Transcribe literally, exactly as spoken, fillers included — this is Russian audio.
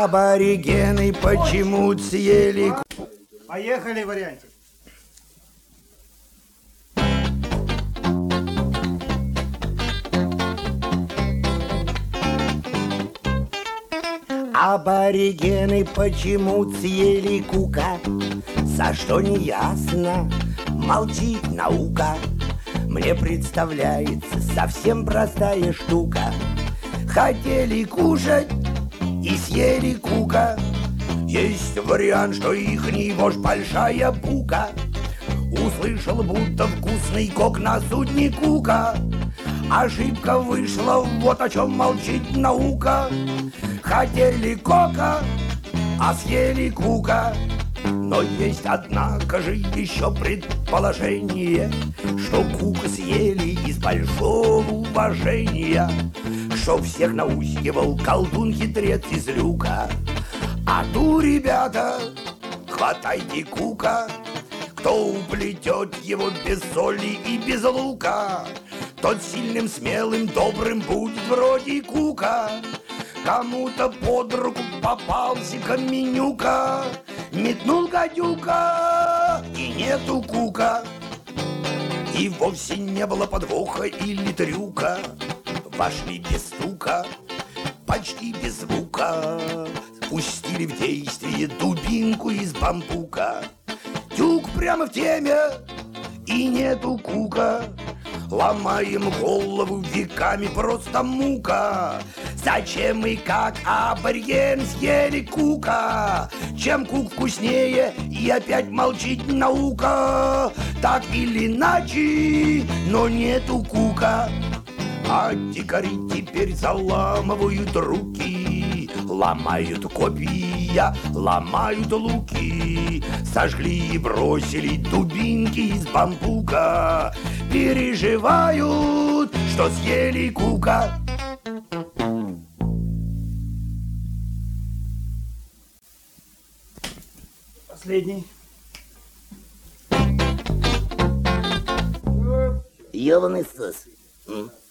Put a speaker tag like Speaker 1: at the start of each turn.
Speaker 1: Аборигены почему съели...
Speaker 2: Поехали, вариантик.
Speaker 1: Аборигены почему съели кука? За что не ясно, молчит наука. Мне представляется совсем простая штука. Хотели кушать и съели кука. Есть вариант, что ихний вождь большая бука. Услышал, будто вкусный кок на судне кука. Ошибка вышла, вот о чем молчит наука. Хотели кока, а съели кука. Но есть, однако же, еще предположение, что кука съели из большого уважения, что всех наускивал колдун-хитрец из люка. А ту, ребята, хватайте кука. Кто уплетет его без соли и без лука, тот сильным, смелым, добрым будет вроде кука. Кому-то под руку попался каменюка, метнул гадюка, и нету кука. И вовсе не было подвоха или трюка. Вошли без стука, почти без звука, пустили в действие дубинку из бамбука. Тюк прямо в теме, и нету кука. Ломаем голову веками, просто мука. Зачем и как абориген съели кука? Чем кук вкуснее, и опять молчит наука. Так или иначе, но нету кука. А дикари теперь заламывают руки, ломают копья, ломают луки, сожгли и бросили дубинки из бамбука. Переживают, что съели кука.
Speaker 2: Последний.
Speaker 1: Ёбаный сос.